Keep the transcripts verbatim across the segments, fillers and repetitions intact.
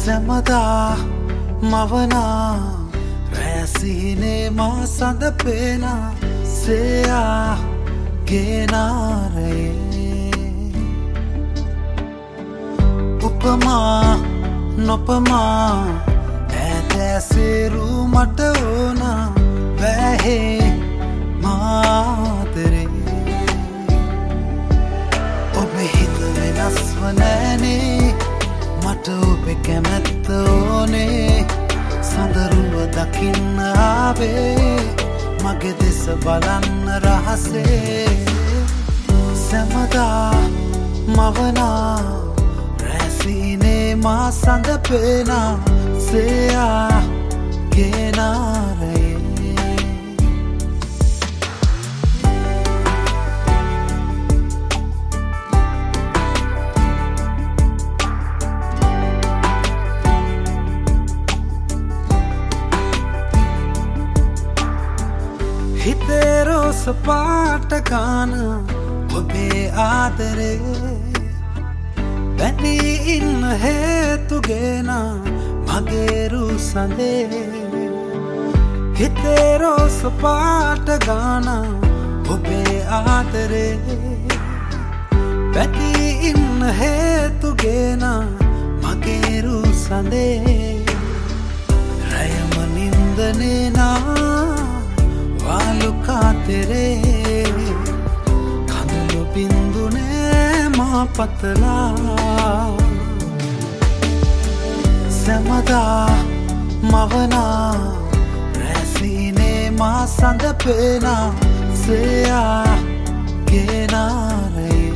සැමදා මවනා රැසිනේ මා සඳ පේනා සෙයා ගේනාරයේ උපමා නොපමා ඇතැසේරු මට ඕන වැහේ මාතරේ ඔබේ හිත වෙනස්ව නෑනේ මට ඔබේ කැමැත්ත ඕනේ සඳරුව දකින්න ආවේ මගේ දෙස බලන්න රහසේ සැමදා මවනා රැසිනේ මා සඳ පේනා සෙයා ගේනාරයේ හිතේ රෝස පාට ගාන ඔබේ ආදරේ බැඳී ඉන්න හේතුගෙන මගේ රුසඳේ හිතේ රෝස පාට ගාන ඔබේ ආදරේ බැඳී ඉන්න හේතුගෙන මගේ රුසඳේ රයම නින්දනේ නා वालुका तेरे कदलु बिंदुने मां पतला सैमदा मवना रैसीने मां संद पेना सेया गेनारे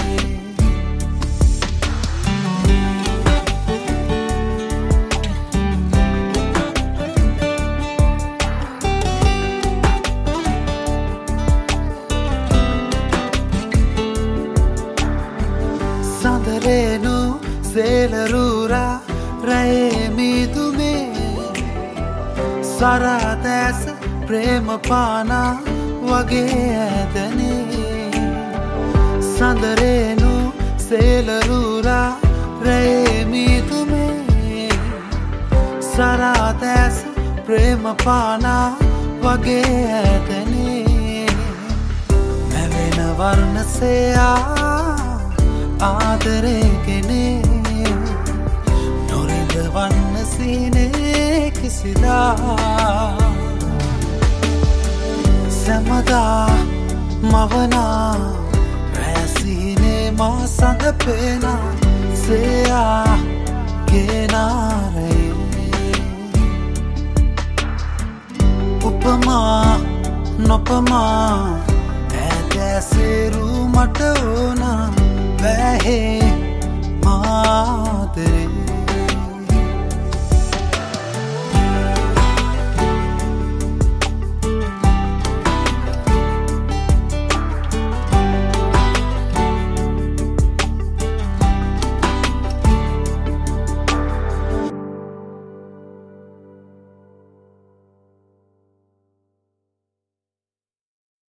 संदरेनु सेलरूरा रहे मीतुमे सारा देश प्रेम पाना वगे ऐदने संदरेनु सेलरूरा रहे मीतुमे सारा देश प्रेम पाना वगे ऐदने मैं वेन वर्ण से आ आदरे केने नोरिंद वन्न सीने किसिदा सैमदा मवना रैसीने मां संग पेना सेया गेनारये उपमा नोपमा ऐतैसेरू मट ओना